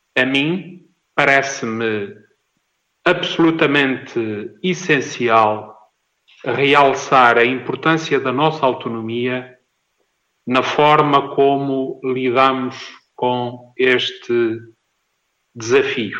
A mim, parece-me absolutamente essencial realçar a importância da nossa autonomia na forma como lidamos com este desafio.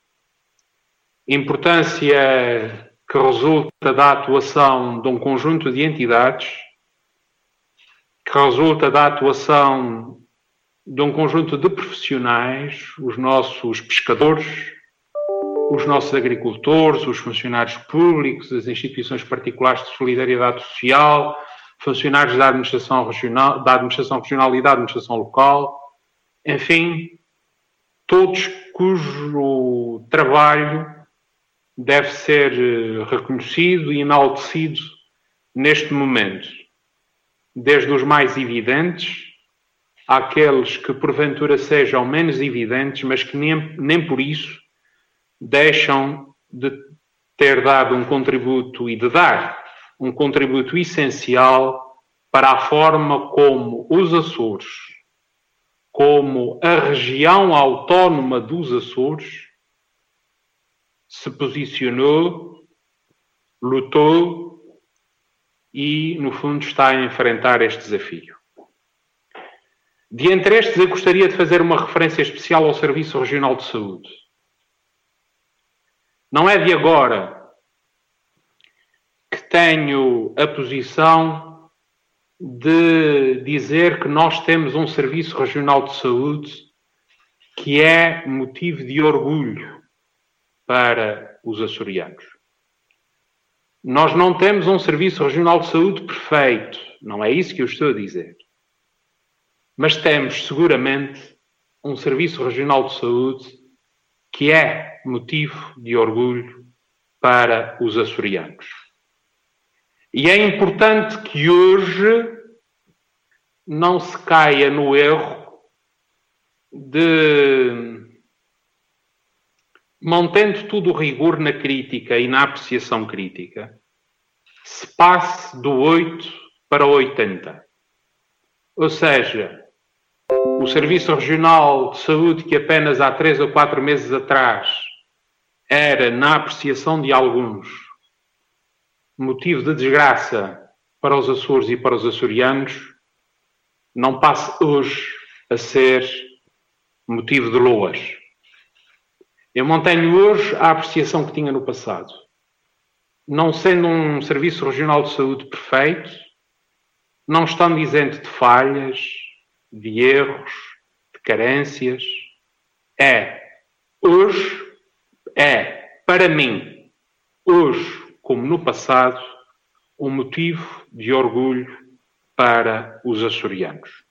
Importância que resulta da atuação de um conjunto de entidades, que resulta da atuação de um conjunto de profissionais, os nossos pescadores, os nossos agricultores, os funcionários públicos, as instituições particulares de solidariedade social, funcionários da administração regional e da administração local, enfim, todos cujo trabalho deve ser reconhecido e enaltecido neste momento, desde os mais evidentes àqueles que porventura sejam menos evidentes, mas que nem por isso deixam de ter dado um contributo e de dar um contributo essencial para a forma como os Açores, como a região autónoma dos Açores, se posicionou, lutou e, no fundo, está a enfrentar este desafio. De entre estes, eu gostaria de fazer uma referência especial ao Serviço Regional de Saúde. Não é de agora que tenho a posição de dizer que nós temos um Serviço Regional de Saúde que é motivo de orgulho para os açorianos. Nós não temos um Serviço Regional de Saúde perfeito, não é isso que eu estou a dizer. Mas temos, seguramente, um Serviço Regional de Saúde que é motivo de orgulho para os açorianos. E é importante que hoje não se caia no erro de, mantendo todo o rigor na crítica e na apreciação crítica, se passe do 8 para 80. Ou seja, o Serviço Regional de Saúde, que apenas há 3 ou 4 meses atrás era, na apreciação de alguns, motivo de desgraça para os Açores e para os açorianos, não passe hoje a ser motivo de loas. Eu mantenho hoje a apreciação que tinha no passado. Não sendo um Serviço Regional de Saúde perfeito, não estando isento de falhas, de erros, de carências, para mim, hoje, como no passado, um motivo de orgulho para os açorianos.